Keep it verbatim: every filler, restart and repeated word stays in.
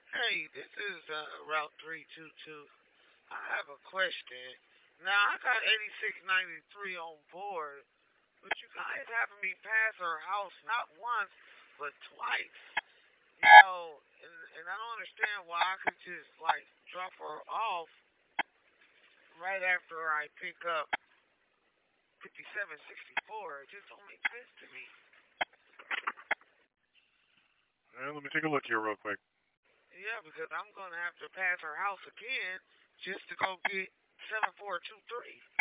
Hey, this is uh, Route three two two. I have a question. Now, I got eighty-six ninety-three on board, but you guys having me pass her house not once, but twice. You know, and, and I don't understand why I could just, like, drop her off right after I pick up fifty-seven sixty-four. It just don't make sense to me. Uh, let me take a look here real quick. Yeah, because I'm going to have to pass her house again just to go get seven four two three.